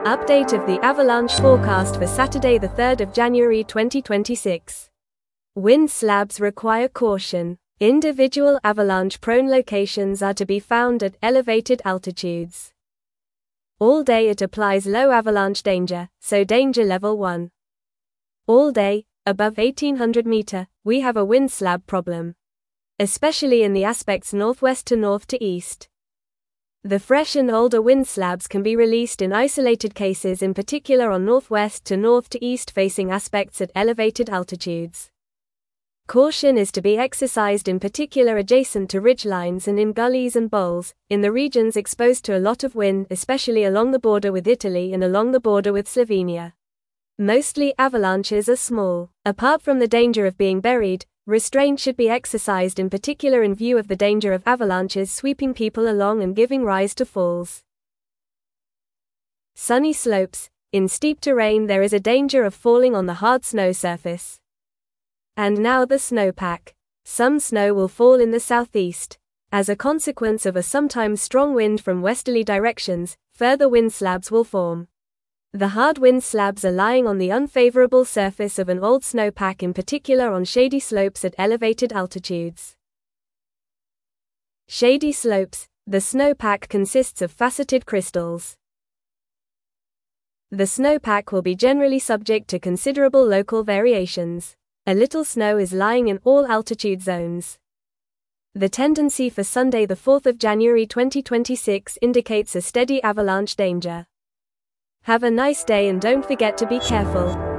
Update of the avalanche forecast for Saturday the 3rd of January 2026. Wind slabs require caution. Individual avalanche-prone locations are to be found at elevated altitudes. All day it applies low avalanche danger, so danger level 1. All day, above 1800 meter, we have a wind slab problem, especially in the aspects northwest to north to east. The fresh and older wind slabs can be released in isolated cases, in particular on northwest to north to east facing aspects at elevated altitudes. Caution is to be exercised in particular adjacent to ridgelines and in gullies and bowls, in the regions exposed to a lot of wind, especially along the border with Italy and along the border with Slovenia. Mostly avalanches are small. Apart from the danger of being buried, restraint should be exercised in particular in view of the danger of avalanches sweeping people along and giving rise to falls. Sunny slopes. In steep terrain there is a danger of falling on the hard snow surface. And now the snowpack. Some snow will fall in the southeast. As a consequence of a sometimes strong wind from westerly directions, further wind slabs will form. The hard wind slabs are lying on the unfavorable surface of an old snowpack, in particular on shady slopes at elevated altitudes. Shady slopes. The snowpack consists of faceted crystals. The snowpack will be generally subject to considerable local variations. A little snow is lying in all altitude zones. The tendency for Sunday the 4th of January 2026 indicates a steady avalanche danger. Have a nice day and don't forget to be careful.